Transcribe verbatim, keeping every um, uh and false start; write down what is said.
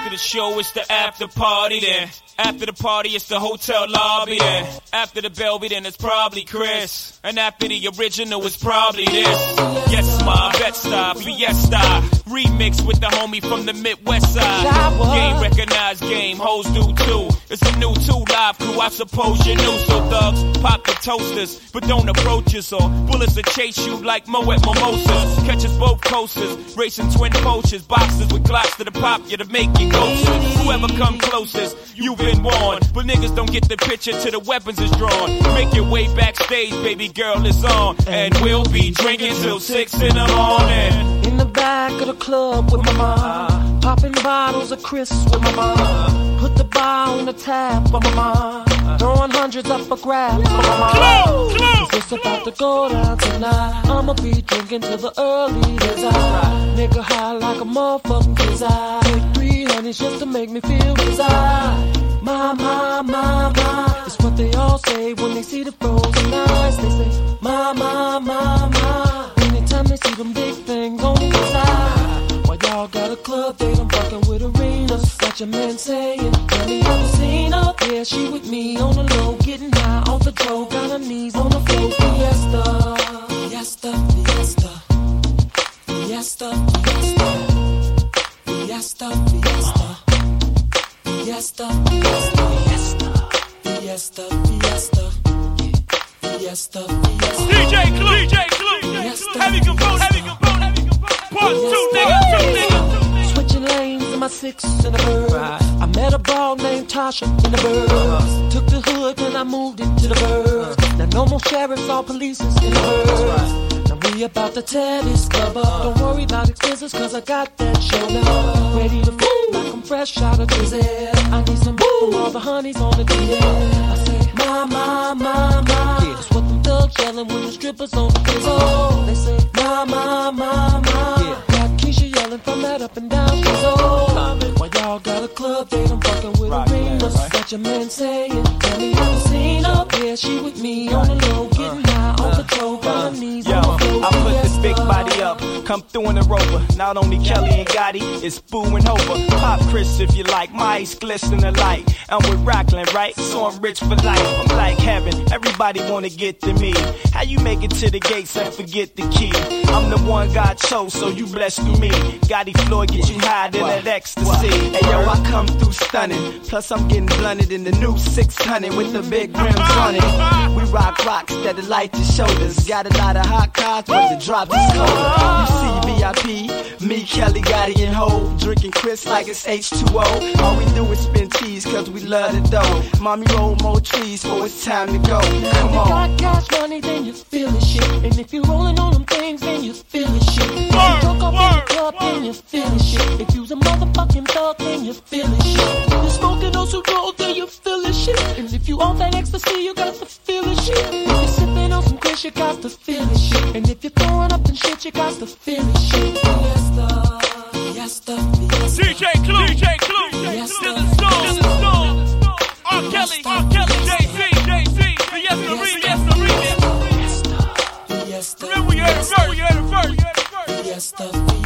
After the show, it's the after party then. After the party, it's the hotel lobby then. After the Belby, then it's probably Chris. And after the original, it's probably this. Yes, ma, Bed-Stuy, Fiesta. Remix with the homie from the Midwest side. Game recognized game, hoes do too. It's a new two live crew, I suppose you knew. So thugs, pop the toasters, but don't approach us. Or bullets will chase you like Moet Mimosas. Catch us both coasters, racing twin poachers. Boxers with Glocks to the pop you to make you ghosts. Whoever come closest, you've been warned. But niggas don't get the picture till the weapons is drawn. Make your way backstage, baby girl is on. And we'll be drinking till six in the morning. In the back of the club with my mom, popping bottles of Chris with my mom. Put the bar on the tab for my mom, throwing hundreds up for grabs for my mom. Cause it's about to go down tonight. I'ma be drinking till the early days. I nigga high like a motherfucking desire. Take three honeys just to make me feel desire. My, my, my, my, it's what they all say when they see the frozen eyes. They say, my, my, my, my. Anytime they see them big things on the inside. While y'all got a club date, I'm fucking with arenas. Got your man saying, tell me have you seen her? Yeah, she with me on the low, getting high off the dough. Got her knees on the floor. Fiesta, fiesta, fiesta, fiesta, fiesta, fiesta, fiesta. Fiesta, fiesta, fiesta, fiesta, fiesta, fiesta, fiesta. D J Clue, D J Clue, heavy component, heavy component, heavy component. Part two, nigga, two, nigga. Switching lanes in my six in the bird. I met a broad named Tasha in the bird. Took the hood and I moved it to the bird. Now no more sheriffs or police in the bird. Now we about to tear this club up. Don't worry about expenses cause I got that show now. Ready to move like I'm fresh out of prison. I need some boo from all the honeys on the D M. I say, my, my, my, my. That's what them thugs yelling when the strippers on the fizzle. They say, my, my, my, my. Got Keisha yelling from that up and down fizzle. While y'all got a club date, I'm fucking with arenas. Got your man saying, tell me have you seen her? Yeah, she with me on the low, getting high on the toe, got her knees on the floor. I put this big body up, come through in the Rover. Not only Kelly and Gotti, it's Boo and Hova. Pop Chris if you like, my ice glisten the light. I'm with Rockland, right? So I'm rich for life. I'm like heaven, everybody wanna get to me. How you make it to the gates and forget the key? I'm the one God chose, so you blessed through me. Gotti Floyd get you high to that ecstasy. Hey yo, I come through stunning. Plus I'm getting blunted in the new six hundred with the big rims on it. We rock rocks that light the shoulders. Got a lot of hot cars, but the drop is colder. You see V I P, me, Kelly, Gotti, and Hov, drinking Chris like it's H two O. All we do is spin cheese, cause we love the dough. Mommy roll more trees, so it's time to go. Come on. If you got cash money, then you feel the shit. And if you rolling on them things, then you feel the shit. If you drunk up in the club, then you feel the shit. If you's a motherfucking thug, then you feel the shit. If you're smoking on some gold, then you feel the shit. And if you on that ecstasy, you got to feel the shit. If you're sipping on some Chris, you got to feel the shit. And if you're throwing up and shit, you got to feel the shit. Fiesta, fiesta, fiesta. D J Clue, D J Clue, Fiesta, to the storm, to the storm. R. Kelly, R. Kelly, Jay-Z, Jay-Z, Fiesta, Fiesta, Fiesta. Fiesta, Remember we heard it first, we heard it first, we heard it first. Fiesta,